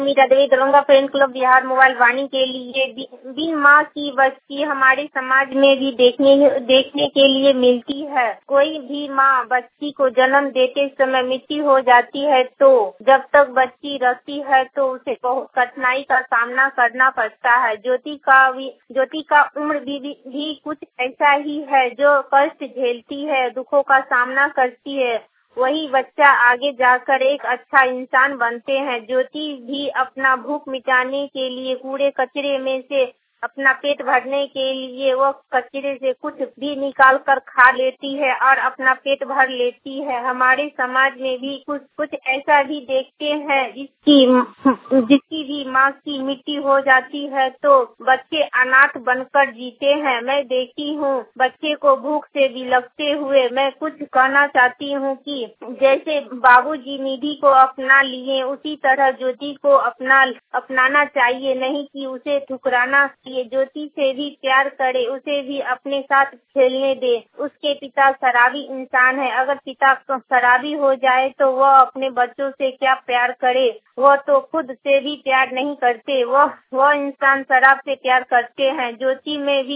Meera Devi Daronga friend club Bihar mobile Vaani के लिए बिन माँ की बच्ची हमारे समाज में भी देखने के लिए मिलती है। कोई भी माँ बच्ची को जन्म देते समय मृत्यु हो जाती है तो जब तक बच्ची रहती है तो उसे बहुत कठिनाई का सामना करना पड़ता है। ज्योति का उम्र भी कुछ ऐसा ही है, जो कष्ट झेलती है, दुखों का सामना करती है, वही बच्चा आगे जाकर एक अच्छा इंसान बनते हैं। ज्योति भी अपना भूख मिटाने के लिए कूड़े कचरे में से अपना पेट भरने के लिए वो कचरे से कुछ भी निकाल कर खा लेती है और अपना पेट भर लेती है। हमारे समाज में भी कुछ ऐसा भी देखते हैं जिसकी भी माँ की मृत्यु हो जाती है तो बच्चे अनाथ बनकर जीते हैं। मैं देखती हूँ बच्चे को भूख से बिलखते हुए। मैं कुछ कहना चाहती हूँ कि जैसे बाबूजी निधि को अपना लिए उसी तरह ज्योति को अपनाना चाहिए, नहीं कि उसे ठुकराना चाहिए। ज्योति से भी प्यार करे, उसे भी अपने साथ खेलने दे। उसके पिता शराबी इंसान है, अगर पिता शराबी हो जाए तो वह अपने बच्चों से क्या प्यार करे, वह तो खुद से भी प्यार नहीं करते। वह इंसान शराब से प्यार करते हैं। ज्योति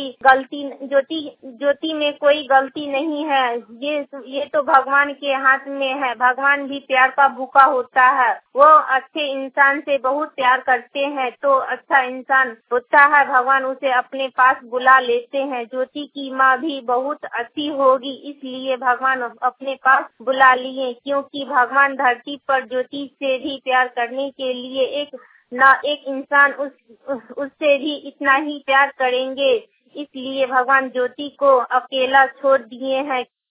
में कोई गलती नहीं है। ये तो भगवान के हाथ में है। भगवान भी प्यार का भूखा होता है। वो अच्छे इंसान से बहुत प्यार करते हैं तो अच्छा इंसान होता है, भगवान उसे अपने पास बुला लेते हैं। ज्योति की माँ भी बहुत अच्छी होगी, इसलिए भगवान अपने पास बुला लिए, क्योंकि भगवान धरती पर ज्योति से भी प्यार करने के लिए एक इंसान उससे भी इतना ही प्यार करेंगे, इसलिए भगवान ज्योति को अकेला छोड़ दिए हैं।